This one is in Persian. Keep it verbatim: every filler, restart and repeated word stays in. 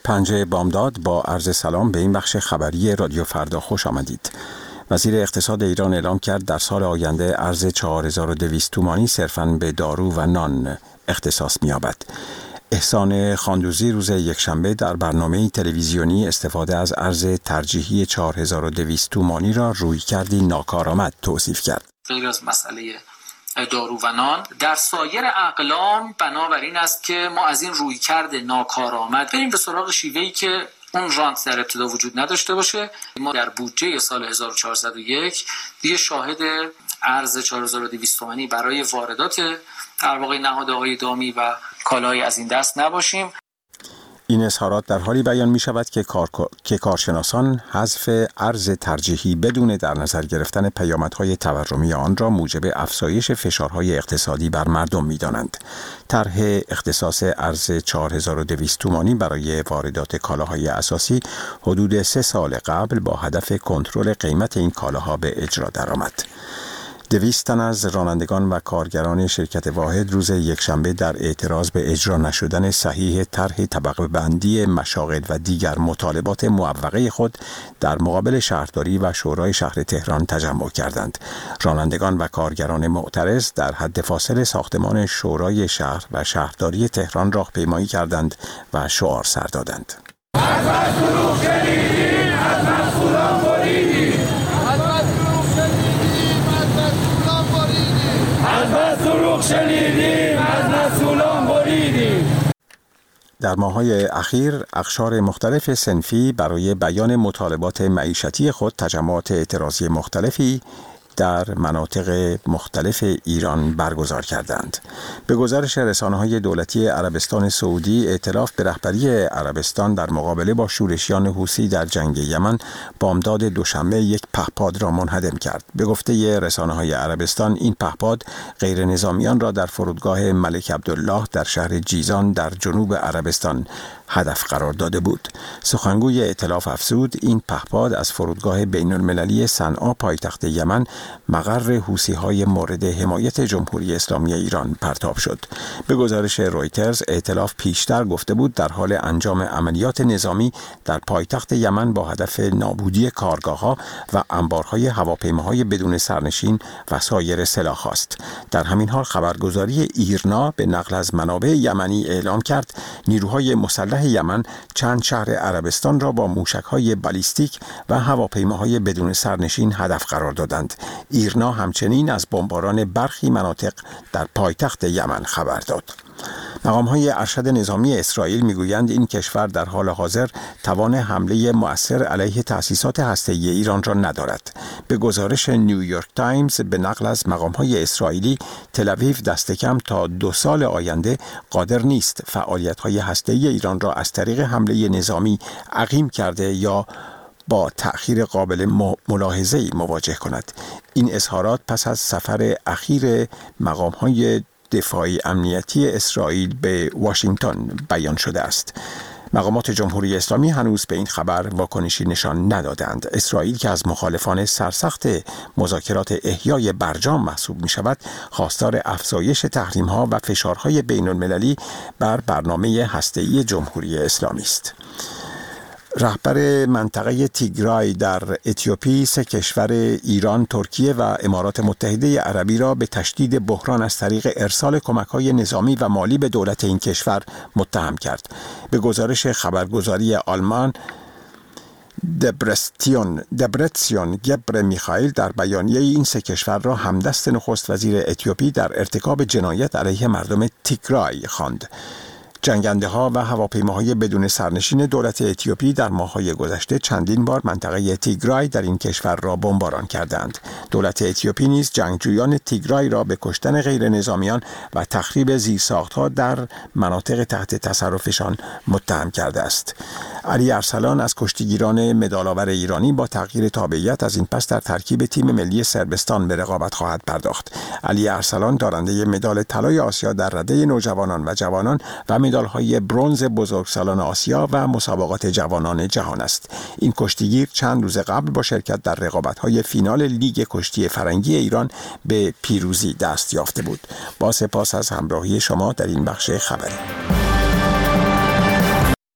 پنجه بامداد با عرض سلام به این بخش خبری رادیو فردا خوش آمدید. وزیر اقتصاد ایران اعلام کرد در سال آینده ارز چهار هزار و دویست تومانی صرفاً به دارو و نان اختصاص می‌یابد. احسان خاندوزی روز یکشنبه در برنامه تلویزیونی استفاده از ارز ترجیحی چهار هزار و دویست تومانی را رویکردی ناکارآمد توصیف کرد. غیر از مسئله دارو و نان در سایر اقلام بنابراین است که ما از این رویکرد ناکارآمد بریم به سراغ شیوهی که اون رانت در ابتدا وجود نداشته باشه. ما در بودجه سال هزار و چهارصد و یک دیگه شاهد ارز چهار هزار و دویست تومانی برای واردات در واقع نهادهای دامی و کالاهای از این دست نباشیم. این اظهارات در حالی بیان می شود که, کار... که کارشناسان حذف ارز ترجیحی بدون در نظر گرفتن پیامدهای تورمی آن را موجب افزایش فشارهای اقتصادی بر مردم می دانند. طرح اختصاص ارز چهار هزار و دویست تومانی برای واردات کالاهای اساسی حدود سه سال قبل با هدف کنترل قیمت این کالاها به اجرا درآمد. دویست تن از رانندگان و کارگران شرکت واحد روز یکشنبه در اعتراض به اجرا نشدن صحیح طرح طبقه بندی مشاغل و دیگر مطالبات موقعه خود در مقابل شهرداری و شورای شهر تهران تجمع کردند. رانندگان و کارگران معترض در حد فاصل ساختمان شورای شهر و شهرداری تهران راهپیمایی کردند و شعار سر دادند. در ماه‌های اخیر اقشار مختلف صنفی برای بیان مطالبات معیشتی خود تجمعات اعتراضی مختلفی در مناطق مختلف ایران برگزار کردند. به گزارش رسانه‌های دولتی عربستان سعودی، ائتلاف به رهبری عربستان در مقابله با شورشیان حوثی در جنگ یمن بامداد دوشنبه یک پهپاد را منهدم کرد. به گفته رسانه‌های عربستان، این پهپاد غیر نظامیان را در فرودگاه ملک عبدالله در شهر جیزان در جنوب عربستان هدف قرار داده بود. سخنگوی ائتلاف افزود این پهپاد از فرودگاه بین المللی صنعا پایتخت یمن مقر حوثی‌های مورد حمایت جمهوری اسلامی ایران پرتاب شد. به گزارش رویترز، ائتلاف پیشتر گفته بود در حال انجام عملیات نظامی در پایتخت یمن با هدف نابودی کارگاه‌ها و انبارهای هواپیماهای بدون سرنشین و سایر سلاح است. در همین حال خبرگزاری ایرنا به نقل از منابع یمنی اعلام کرد نیروهای مسلح یمن چند شهر عربستان را با موشک‌های بالیستیک و هواپیماهای بدون سرنشین هدف قرار دادند. ایرنا همچنین از بمباران برخی مناطق در پایتخت یمن خبر داد. مقام‌های ارشد نظامی اسرائیل می‌گویند این کشور در حال حاضر توان حمله مؤثر علیه تأسیسات هسته‌ای ایران را ندارد. به گزارش نیویورک تایمز به نقل از مقام‌های اسرائیلی، تل‌آویو دست کم تا دو سال آینده قادر نیست فعالیت‌های هسته‌ای ایران را از طریق حمله نظامی عقیم کرده یا با تأخیر قابل ملاحظه‌ای مواجه کند. این اظهارات پس از سفر اخیر مقام‌های دفاعی امنیتی اسرائیل به واشنگتن بیان شده است. مقامات جمهوری اسلامی هنوز به این خبر واکنشی نشان ندادند. اسرائیل که از مخالفان سرسخت مذاکرات احیای برجام محسوب می شود، خواستار افزایش تحریم‌ها و فشارهای بین المللی بر برنامه هسته‌ای جمهوری اسلامی است. رهبر منطقه تیگرای در اتیوپی سه کشور ایران، ترکیه و امارات متحده عربی را به تشدید بحران از طریق ارسال کمک‌های نظامی و مالی به دولت این کشور متهم کرد. به گزارش خبرگزاری آلمان دبرستیون دبرتسیون گبر میخائیل در بیانیه این سه کشور را همدست نخست وزیر اتیوپی در ارتکاب جنایت علیه مردم تیگرای خواند. جنگنده ها و هواپیماهای بدون سرنشین دولت اتیوپی در ماه‌های گذشته چندین بار منطقه تیگرای در این کشور را بمباران کردند. دولت اتیوپی نیز جنگجویان تیگرای را به کشتن غیر نظامیان و تخریب زیرساخت‌ها در مناطق تحت تصرفشان متهم کرده است. علی ارسلان از کشتیگیران مدال‌آور ایرانی با تغییر تابعیت از این پس در ترکیب تیم ملی صربستان به رقابت خواهد پرداخت. علی ارسلان دارنده مدال طلای آسیا در رده نوجوانان و جوانان و مدال‌های برنز بزرگسالان آسیا و مسابقات جوانان جهان است. این کشتیگیر چند روز قبل با شرکت در رقابت‌های فینال لیگ کشتی فرنگی ایران به پیروزی دست یافته بود. با سپاس از همراهی شما در این بخش خبری.